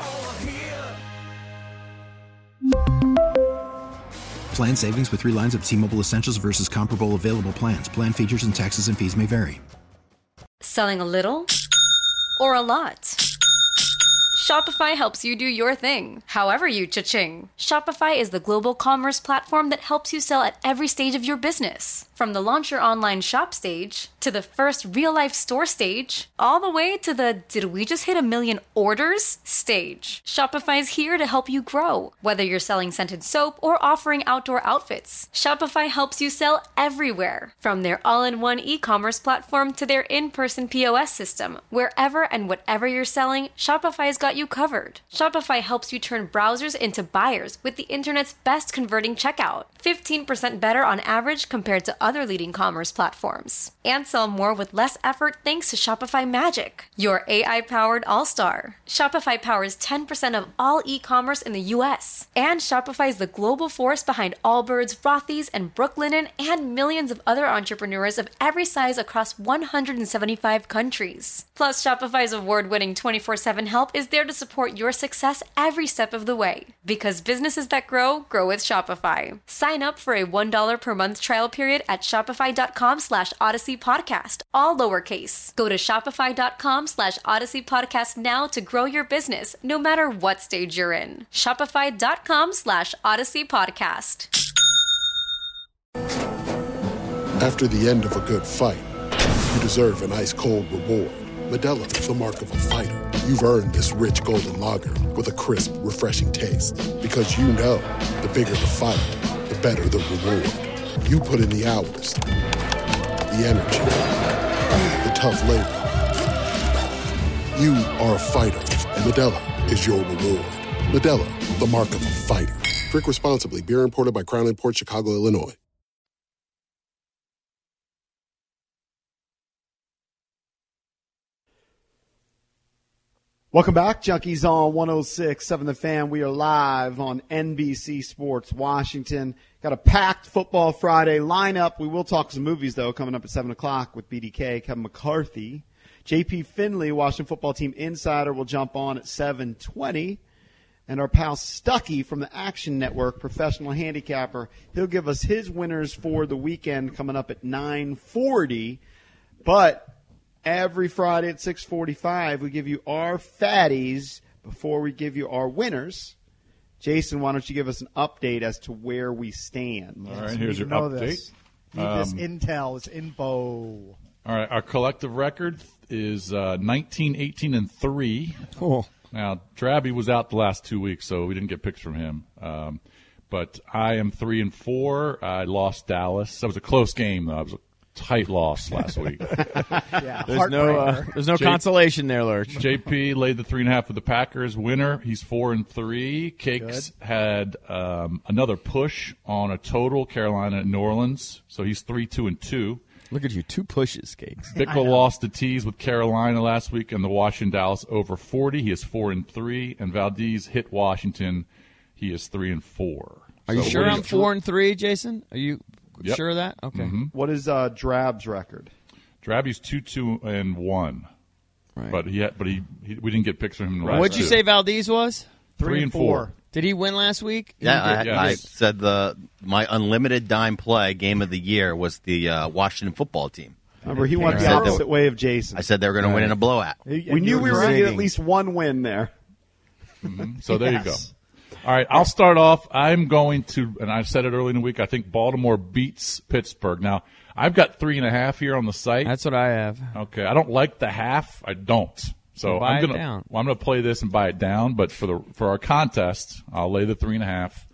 Plan savings with three lines of T-Mobile Essentials versus comparable available plans. Plan features and taxes and fees may vary. Selling a little or a lot? Shopify helps you do your thing, however you cha-ching. Shopify is the global commerce platform that helps you sell at every stage of your business. From the launch your online shop stage, to the first real-life store stage, all the way to the did we just hit a million orders stage. Shopify's here to help you grow. Whether you're selling scented soap or offering outdoor outfits, Shopify helps you sell everywhere. From their all-in-one e-commerce platform to their in-person P O S system, wherever and whatever you're selling, Shopify's got you covered. Shopify helps you turn browsers into buyers with the internet's best converting checkout. fifteen percent better on average compared to other leading commerce platforms. And sell more with less effort thanks to Shopify Magic, your A I-powered all-star. Shopify powers ten percent of all e-commerce in the U S. And Shopify is the global force behind Allbirds, Rothy's, and Brooklinen, and millions of other entrepreneurs of every size across one hundred seventy-five countries. Plus, Shopify's award-winning twenty-four seven help is there to support your success every step of the way. Because businesses that grow, grow with Shopify. Sign up for a one dollar per month trial period at shopify.com slash Odyssey Podcast, all lowercase. Go to shopify.com slash Odyssey Podcast now to grow your business, no matter what stage you're in. Shopify.com slash Odyssey Podcast. After the end of a good fight, you deserve an ice-cold reward. Modelo is the mark of a fighter. You've earned this rich golden lager with a crisp, refreshing taste. Because you know, the bigger the fight, the better the reward. You put in the hours, the energy, the tough labor. You are a fighter, and Modelo is your reward. Modelo, the mark of a fighter. Drink responsibly. Beer imported by Crown Imports, Chicago, Illinois. Welcome back. Junkies on one oh six point seven The Fan. We are live on N B C Sports Washington. Got a packed Football Friday lineup. We will talk some movies, though, coming up at seven o'clock with B D K, Kevin McCarthy. J P Finley, Washington Football Team Insider, will jump on at seven twenty. And our pal Stuckey from the Action Network, professional handicapper, he'll give us his winners for the weekend coming up at nine forty. But every Friday at six forty-five, we give you our fatties before we give you our winners. Jason, why don't you give us an update as to where we stand? All right, here's your update. This. Need Um, this intel, this info. All right, our collective record is uh, nineteen, eighteen, and three. Cool. Now, Drabby was out the last two weeks, so we didn't get picks from him. Um, but I am three and four. I lost Dallas. That was a close game, though. It was a tight loss last week. Yeah, There's no, uh, there's no J- consolation there, Lurch. J P laid the three and a half with the Packers. Winner, he's four and three. Cakes Good. had um, another push on a total, Carolina and New Orleans, so he's three, two, and two. Look at you, two pushes, Cakes. Bickle lost the tees with Carolina last week and the Washington Dallas over forty. He is four and three, and Valdez hit Washington. He is three and four. Are you So sure what do I'm four and three, Jason? Are you Yep. sure of that? Okay. Mm-hmm. What is uh, Drab's record? Drabby's two, two, and one. Right. But he, had, but he, he, we didn't get picks from him. In the last What'd you two. say Valdez was? Three, Three and and four. four. Did he win last week? Yeah, I, Yes. I said the my unlimited dime play game of the year was the uh, Washington football team. Remember, he went I the said opposite that- way of Jason. I said they were going to win in a blowout. We knew we were going to get at least one win there. Mm-hmm. So there you go. Yes. All right, I'll start off. I'm going to, and I said it early in the week, I think Baltimore beats Pittsburgh. Now, I've got three and a half here on the site. That's what I have. Okay, I don't like the half. I don't. So Well, buy I'm it gonna, down. well, I'm going to play this and buy it down. But for the for our contest, I'll lay the three and a half.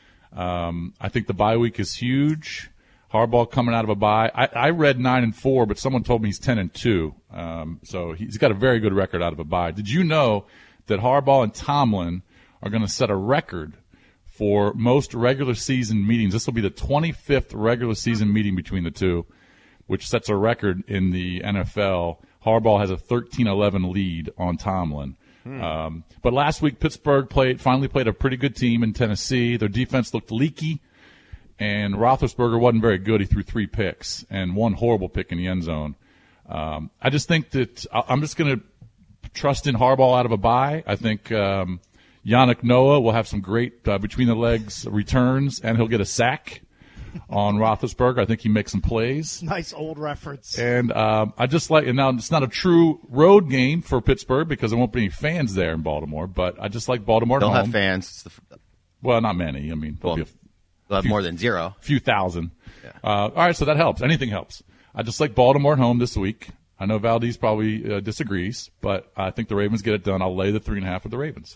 Um, I think the bye week is huge. Harbaugh coming out of a bye. I, I read nine and four, but someone told me he's ten and two. Um, so he's got a very good record out of a bye. Did you know that Harbaugh and Tomlin are going to set a record for most regular season meetings? This will be the twenty-fifth regular season meeting between the two, which sets a record in the N F L. Harbaugh has a thirteen eleven lead on Tomlin. Hmm. Um, but last week, Pittsburgh played finally played a pretty good team in Tennessee. Their defense looked leaky, and Roethlisberger wasn't very good. He threw three picks and one horrible pick in the end zone. Um, I just think that I'm just going to trust in Harbaugh out of a bye. I think um, Yannick Noah will have some great uh, between-the-legs returns, and he'll get a sack on Roethlisberger. I think he makes some plays. Nice old reference. And um, I just like, and now it's not a true road game for Pittsburgh because there won't be any fans there in Baltimore, but I just like Baltimore at They'll home. have fans. It's the, Well, not many. I mean, there'll Well, be a they'll have few- more than zero. few thousand. Uh, all right, so that helps. Anything helps. I just like Baltimore at home this week. I know Valdez probably uh, disagrees, but I think the Ravens get it done. I'll lay the three and a half with the Ravens.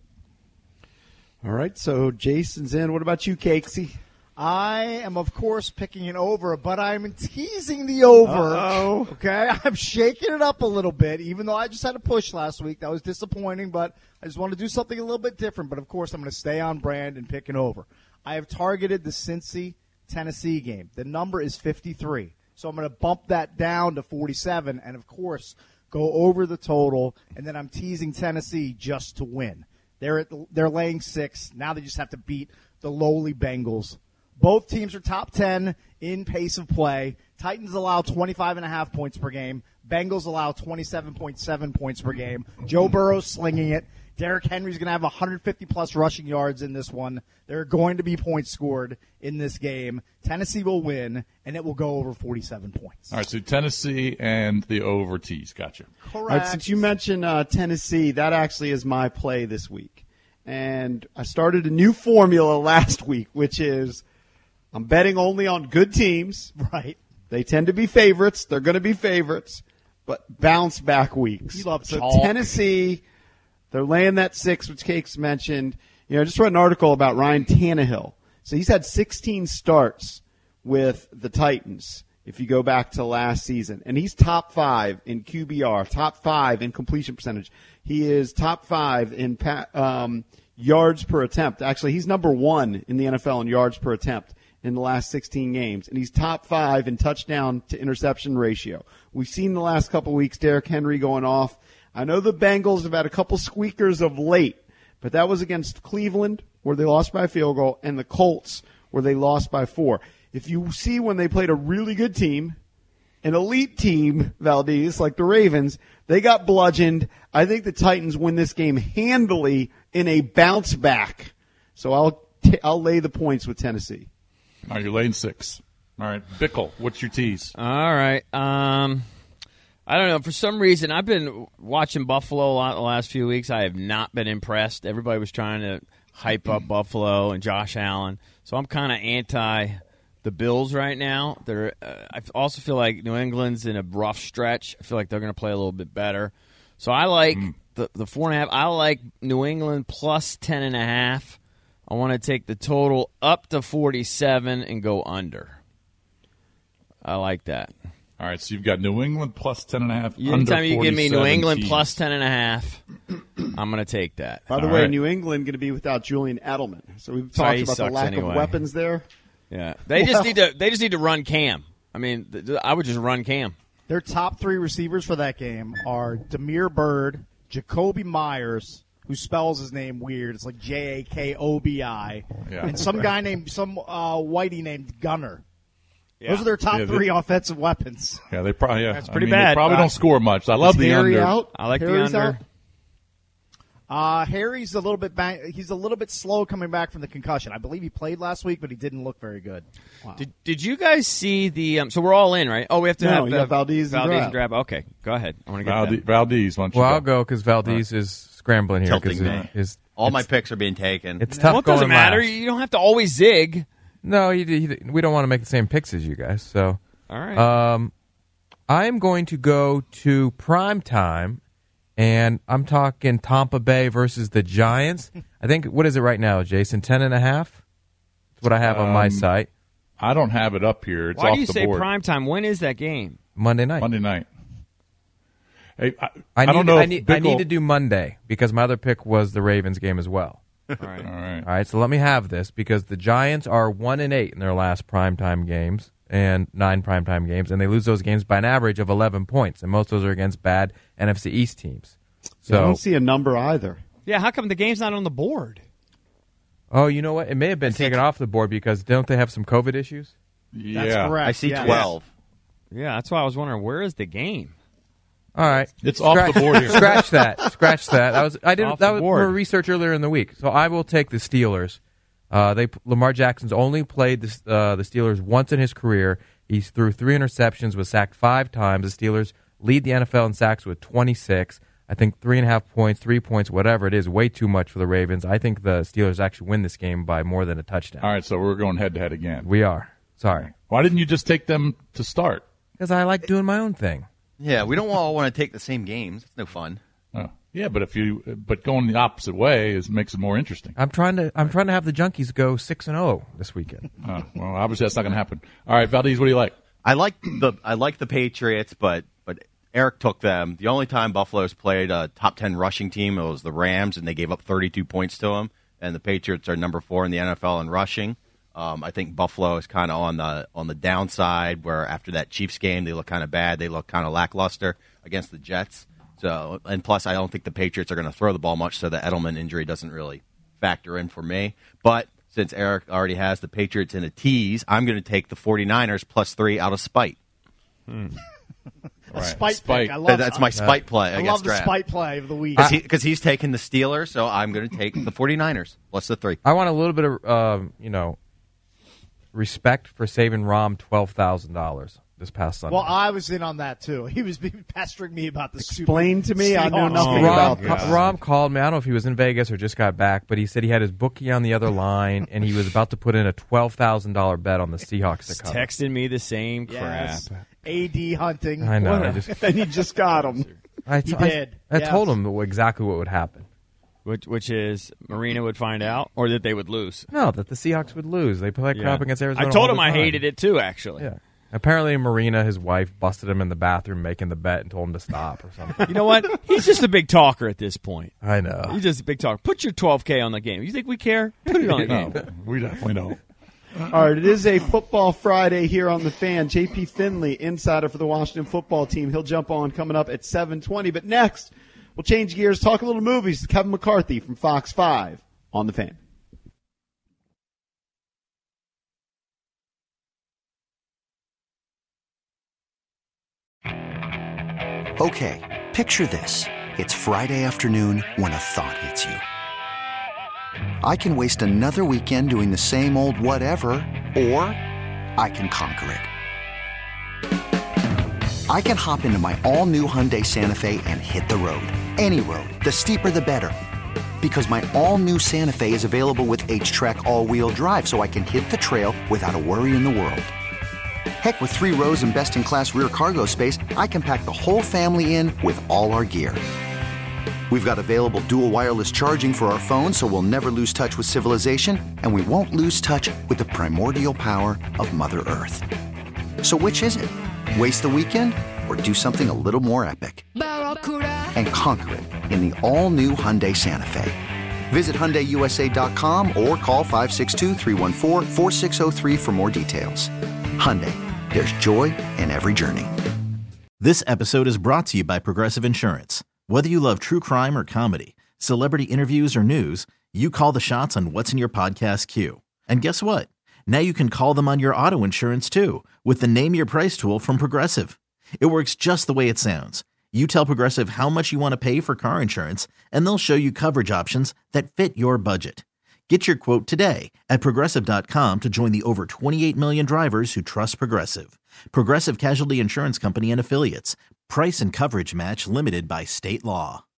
All right, so Jason's in. What about you, Cakesy? I am, of course, picking an over, but I'm teasing the over. Uh-oh. Okay, I'm shaking it up a little bit, even though I just had a push last week. That was disappointing, but I just want to do something a little bit different. But, of course, I'm going to stay on brand and pick an over. I have targeted the Cincy Tennessee game. The number is fifty-three. So I'm going to bump that down to forty-seven and, of course, go over the total. And then I'm teasing Tennessee just to win. They're, at the, they're laying six. Now they just have to beat the lowly Bengals. Both teams are top ten in pace of play. Titans allow twenty-five and a half points per game. Bengals allow twenty-seven point seven points per game. Joe Burrow's slinging it. Derrick Henry's going to have one hundred fifty plus rushing yards in this one. There are going to be points scored in this game. Tennessee will win, and it will go over forty-seven points. All right, so Tennessee and the over tees. Gotcha. Correct. All right, since you mentioned uh, Tennessee, that actually is my play this week. And I started a new formula last week, which is I'm betting only on good teams. Right. They tend to be favorites. They're going to be favorites, but bounce back weeks. You love so chalk. Tennessee, they're laying that six, which Cake's mentioned. You know, I just read an article about Ryan Tannehill. So he's had sixteen starts with the Titans if you go back to last season. And he's top five in Q B R, top five in completion percentage. He is top five in pa- um, yards per attempt. Actually, he's number one in the N F L in yards per attempt in the last sixteen games. And he's top five in touchdown to interception ratio. We've seen the last couple of weeks Derrick Henry going off. I know the Bengals have had a couple squeakers of late, but that was against Cleveland, where they lost by a field goal, and the Colts, where they lost by four. If you see when they played a really good team, an elite team, Valdez, like the Ravens, they got bludgeoned. I think the Titans win this game handily in a bounce back. So I'll t- I'll lay the points with Tennessee. All right, you're laying six. All right, Bickle, what's your tease? All right. Um, I don't know. For some reason, I've been watching Buffalo a lot the last few weeks. I have not been impressed. Everybody was trying to hype up Buffalo and Josh Allen. So I'm kind of anti the Bills right now. They're. Uh, I also feel like New England's in a rough stretch. I feel like they're going to play a little bit better. So I like mm. the, the four and a half. I like New England plus ten and a half. I want to take the total up to forty-seven and go under. I like that. All right, so you've got New England plus ten and a half. Anytime you give me New England teams. plus ten and a half, I'm going to take that. By the All way, right. New England going to be without Julian Edelman. So we've talked he about the lack anyway. of weapons there. Yeah, they just need to. They just need to run Cam. I mean, th- th- I would just run Cam. Their top three receivers for that game are Damiere Byrd, Jacoby Myers, who spells his name weird. It's like J A K O B I. Yeah. And some guy named, some uh, whitey named Gunner. Yeah. Those are their top Yeah, they- three offensive weapons. Yeah, they probably. Yeah, That's pretty I mean, bad. They probably Uh, don't score much. I love Is the Harry under. out? I like Harry's the under. out? Uh, Harry's a little bit bang- he's a little bit slow coming back from the concussion. I believe he played last week, but he didn't look very good. Wow. Did Did you guys see the? Um, so we're all in, right? Oh, we have to No, have you uh, got Valdez and Valdez Grab. and grab. Okay, go ahead. I want to get Valde- that. Valdez, why don't you Well, go? I'll go because Valdez is scrambling here. Tilting 'cause me. it- his- All my it's- picks are being taken. It's tough Well, it going doesn't matter. last. You don't have to always zig. No, you, you, we don't want to make the same picks as you guys. So, All right. um, I'm going to go to prime time, and I'm talking Tampa Bay versus the Giants. I think, what is it right now, Jason? Ten and a half? That's what I have on my Um, site. I don't have it up here. It's Why off do you the say board. prime time? When is that game? Monday night. Monday night. Hey, I, I, I need, don't know I if need, I Bickle- need to do Monday because my other pick was the Ravens game as well. All right. All right. All right, so let me have this because the Giants are one and eight in their last primetime games and nine primetime games, and they lose those games by an average of eleven points, and most of those are against bad N F C East teams. So, I So, don't see a number either. Yeah. How come the game's not on the board? oh, you know what? It may have been taken off the board because don't they have some COVID issues? Yeah. That's correct. I see yes. twelve. Yeah, that's why I was wondering where is the game. All right, It's off Scratch- the board here. Scratch that. Scratch that. I was I didn't Off that the was board. more research earlier in the week. So I will take the Steelers. Uh, they Lamar Jackson's only played the uh, the Steelers once in his career. He's threw three interceptions, was sacked five times. The Steelers lead the N F L in sacks with twenty-six. I think three and a half points, three points, whatever it is, way too much for the Ravens. I think the Steelers actually win this game by more than a touchdown. All right, so we're going head to head again. We are. Sorry. Why didn't you just take them to start? Because I like doing my own thing. Yeah, we don't all want to take the same games. It's no fun. Oh, yeah, but if you but going the opposite way is makes it more interesting. I'm trying to I'm trying to have the Junkies go six and zero this weekend. Oh, well, obviously that's not going to happen. All right, Valdez, what do you like? I like the I like the Patriots, but but Eric took them. The only time Buffalo's played a top ten rushing team, it was the Rams, and they gave up thirty-two points to them. And the Patriots are number four in the N F L in rushing. Um, I think Buffalo is kind of on the on the downside, where after that Chiefs game, they look kind of bad. They look kind of lackluster against the Jets. So, and plus, I don't think the Patriots are going to throw the ball much, so the Edelman injury doesn't really factor in for me. But since Eric already has the Patriots in a tease, I'm going to take the 49ers plus three out of spite. Hmm. A Right. spite, Spite. pick. I love That's my spite play. I against love the Grab. spite play of the week. Because he, he's taking the Steelers, so I'm going to take the 49ers plus the three. I want a little bit of, um, you know, respect for saving Rom twelve thousand dollars this past Sunday. Well, I was in on that too. He was pestering me about the Explain stupid to me, I know Seahawks. nothing Rom, about ca- this. Rom called me. I don't know if he was in Vegas or just got back, but he said he had his bookie on the other line, and he was about to put in a twelve thousand dollars bet on the Seahawks to cover. Texting me the same crap. Yes. A D hunting. I know. What I a- just, And you just got him. I, He I- did, I, yes. told him exactly what would happen. Which, which is Marina would find out, or that they would lose. No, that the Seahawks would lose. They play crap Yeah. against Arizona. I told all him the I time. hated it too, actually. Yeah. Apparently, Marina, his wife, busted him in the bathroom making the bet and told him to stop or something. You know what? He's just a big talker at this point. I know. He's just a big talker. Put your twelve K on the game. You think we care? Put it on the game. No, we definitely don't. All right, it is a Football Friday here on The Fan. J P Finley, insider for the Washington football team. He'll jump on coming up at seven twenty. But next, we'll change gears, talk a little movies. Kevin McCarthy from Fox five on The Fan. Okay, picture this. It's Friday afternoon when a thought hits you. I can waste another weekend doing the same old whatever, or I can conquer it. I can hop into my all-new Hyundai Santa Fe and hit the road. Any road. The steeper, the better. Because my all-new Santa Fe is available with H-Track all-wheel drive, so I can hit the trail without a worry in the world. Heck, with three rows and best-in-class rear cargo space, I can pack the whole family in with all our gear. We've got available dual wireless charging for our phones, so we'll never lose touch with civilization, and we won't lose touch with the primordial power of Mother Earth. So which is it? Waste the weekend or do something a little more epic? And conquer it in the all-new Hyundai Santa Fe. Visit Hyundai U S A dot com or call five six two, three one four, four six zero three for more details. Hyundai, there's joy in every journey. This episode is brought to you by Progressive Insurance. Whether you love true crime or comedy, celebrity interviews or news, you call the shots on what's in your podcast queue. And guess what? Now you can call them on your auto insurance too with the Name Your Price tool from Progressive. It works just the way it sounds. You tell Progressive how much you want to pay for car insurance, and they'll show you coverage options that fit your budget. Get your quote today at Progressive dot com to join the over twenty-eight million drivers who trust Progressive. Progressive Casualty Insurance Company and Affiliates. Price and coverage match limited by state law.